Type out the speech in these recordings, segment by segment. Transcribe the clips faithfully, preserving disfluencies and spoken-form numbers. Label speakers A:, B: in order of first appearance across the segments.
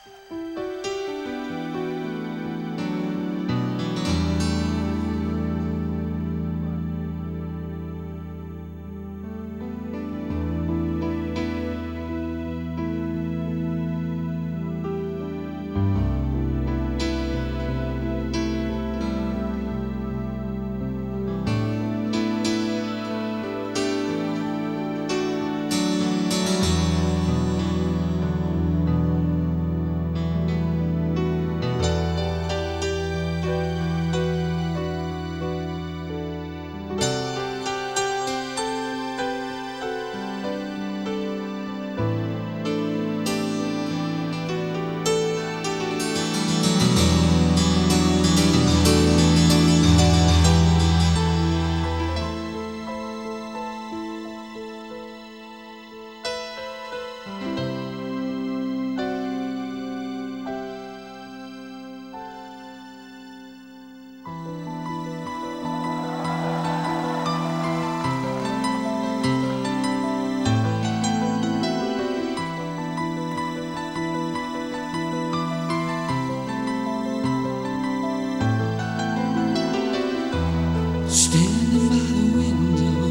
A: Standing by the window,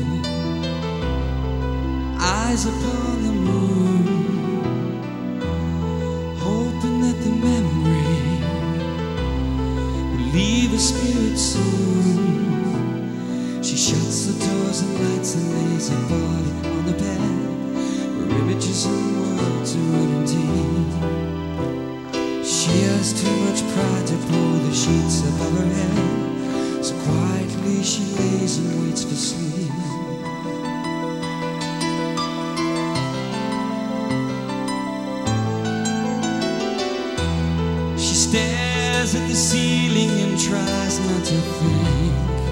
A: eyes upon the moon, hoping that the memory will leave her spirit soon. She shuts the doors and lights and lays her body on the bed, where images and words are running deep. She has too much pride to pull the sheets above her head, so quietly she lays and waits for sleep. She stares at the ceiling and tries not to think.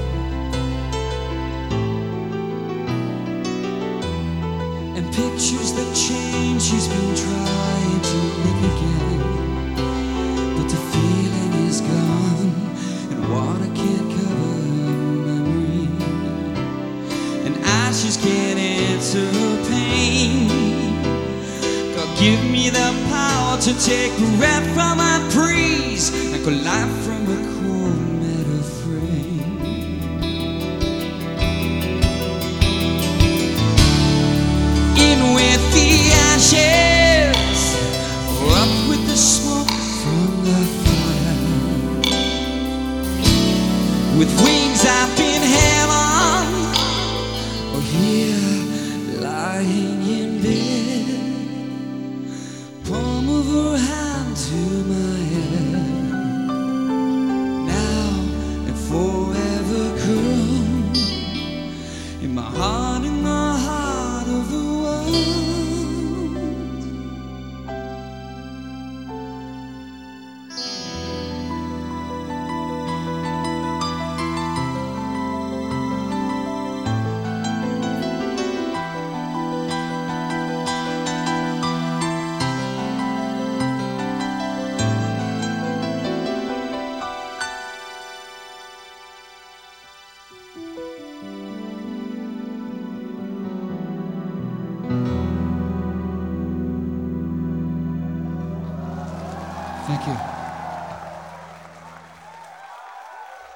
A: And pictures that change she's been trying to live again, but the feeling is gone and water can't cover her memory, and ashes can't answer her pain. God, give me the power to take breath from my breeze and call life from a cold metal frame. In with the ashes, up with the smoke from the fire. With wings up in heaven, or here lying in bed, palm of her hand to my head. Now and forever, girl, in my heart, in the heart of the world. Thank you.